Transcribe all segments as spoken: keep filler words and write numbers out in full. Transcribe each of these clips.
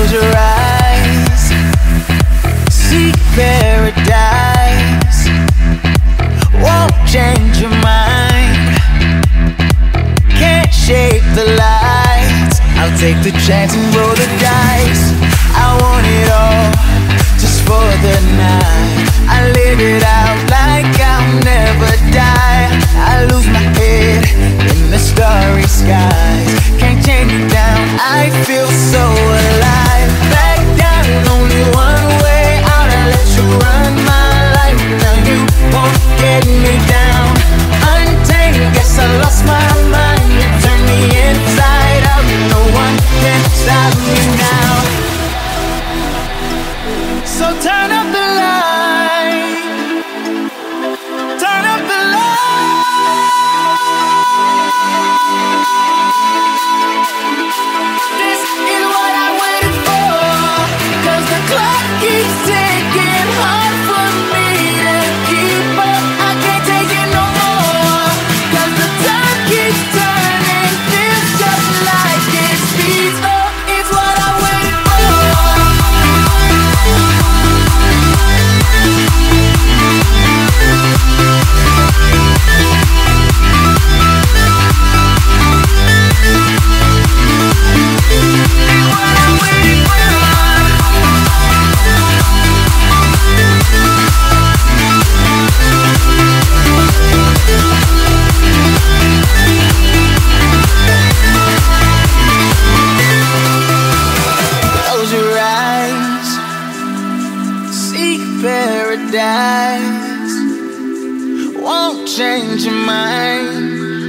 Close your eyes, seek paradise. Won't change your mind, can't shape the lights. I'll take the chance and roll the dice. I want it all, just for the night. I live it out like I'll never die. I lose my head in the starry skies. Can't tame me down, I feel so alive. Back down, only one way out. I let you run my life, now you won't get me down. Untamed, guess I lost my mind. You turn me inside out, no one can stop me now. So turn up the light, turn up the light. This is what I waited for, 'cause the clock keeps ticking, hard for me to keep up. I can't take it no more, 'cause the time keeps turning, feels just like it speeds up. It's what I waited for. Close your eyes, seek paradise. Won't change your mind,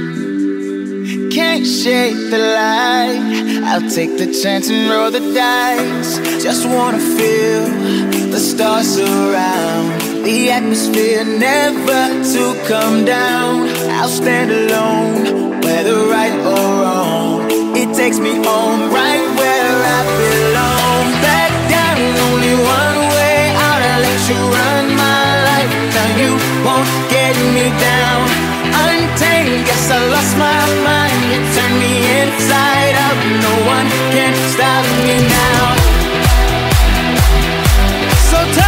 can't shake the light. I'll take the chance and roll the dice. Just wanna feel the stars surround, the atmosphere never to come down. I'll stand alone, whether right or wrong. It takes me home, right where I belong. Back down, only one way out. I let you run my life, now you won't get me down. Untamed, guess I lost my mind. You turn me inside out, no one can stop me now. So